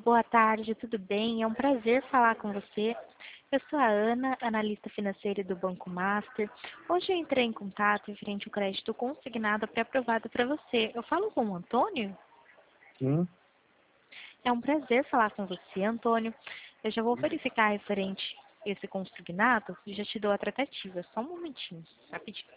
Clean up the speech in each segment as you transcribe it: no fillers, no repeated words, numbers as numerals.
Boa tarde, tudo bem? É um prazer falar com você. Eu sou a Ana, analista financeira do Banco Master. Hoje eu entrei em contato referente ao crédito consignado pré-aprovado para você. Eu falo com o Antônio? Sim, É um prazer falar com você, Antônio. Eu já vou verificar referente esse consignado e já te dou a tratativa. Só um momentinho, rapidinho.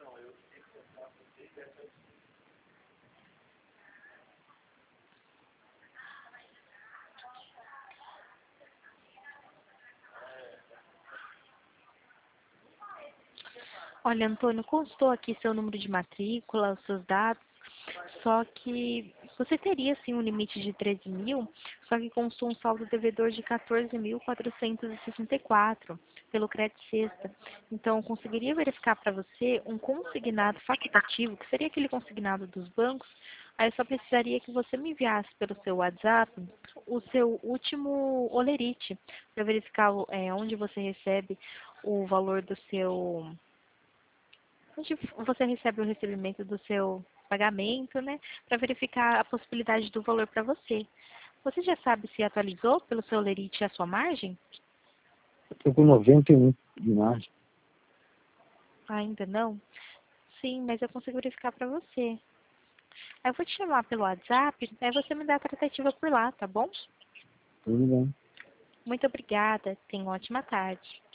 Olha, Antônio, constou aqui seu número de matrícula, os seus dados, só que você teria sim um limite de 13 mil, só que constou um saldo devedor de 14.464 pelo crédito sexta. Então, eu conseguiria verificar para você um consignado facultativo, que seria aquele consignado dos bancos. Aí eu só precisaria que você me enviasse pelo seu WhatsApp o seu último holerite, para verificar onde você recebe o valor do seu onde você recebe o recebimento do seu pagamento, né, para verificar a possibilidade do valor para você. Você já sabe se atualizou pelo seu lerite a sua margem? eu estou com 91 de margem. Ainda não? Sim, mas eu consigo verificar para você. Aí eu vou te chamar pelo WhatsApp, aí você me dá a tratativa por lá, tá bom? Tudo bem. Muito obrigada, tenha uma ótima tarde.